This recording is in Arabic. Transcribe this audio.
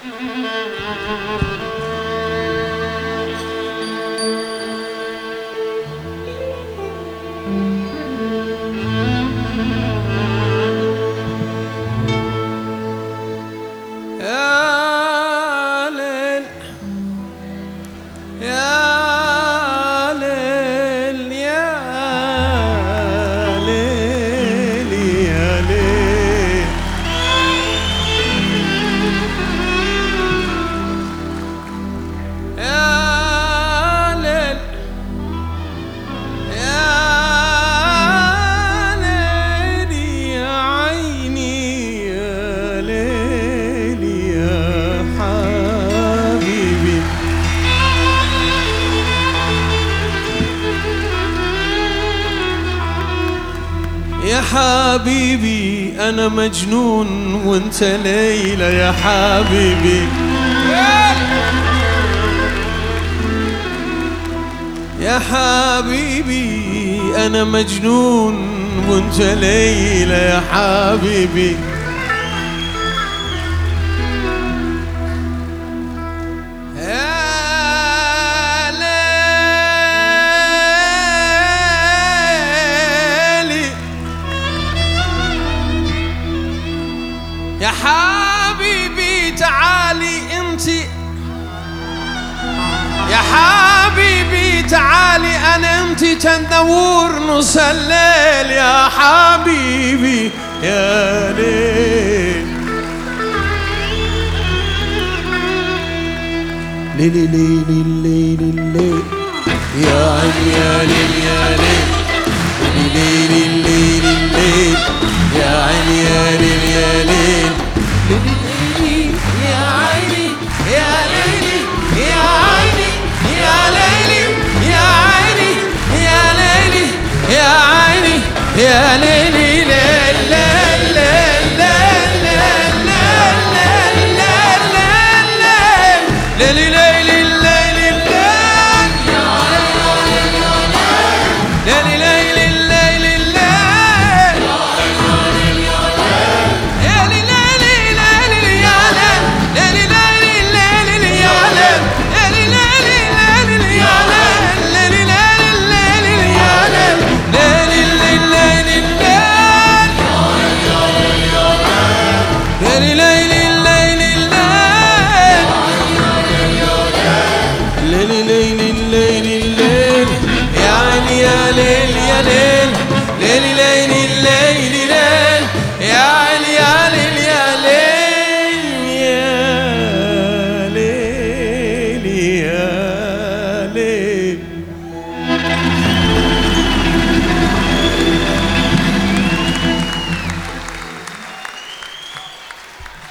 يا حبيبي أنا مجنون وانت ليلى يا حبيبي. يا حبيبي أنا مجنون وانت ليلى يا حبيبي. يا حبيبي تعالي انتي، يا حبيبي تعالي انا انتي تندور نص الليل يا حبيبي يا ليل. ليلي ليلي ليلي ليل يا عيني يا ليل يا ليل. ليلي ليلي ليل يا عيني يا ليل يا ليل. ليلي يا عيني يا ليلي يا عيني يا ليلي يا عيني يا ليلي يا عيني يا ليلي. ليل ليل ليل ليل ليل ليل يا